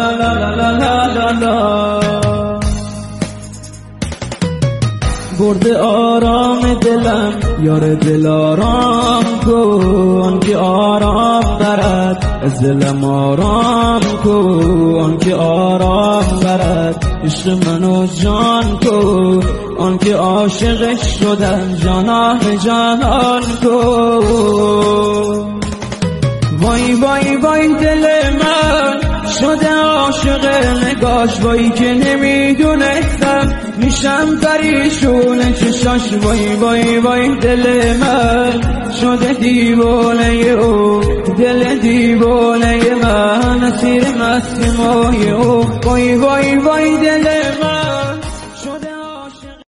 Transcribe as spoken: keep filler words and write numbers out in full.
لا لا لا لا لا لا. برده آرام دلم یار دل آرام کن که آرام برد از دلم آرام کن که آرام برد عشق منو جان کن آن که عاشقش شدم جانا جانان کن. وای وای وای دل من شده عاشق نگاش وای که نمیدونستم میشم پریشون چشاش. وای وای وای دل من شده دیوانه او دل دیوانه من اسیر مست مای او. وای وای وای دل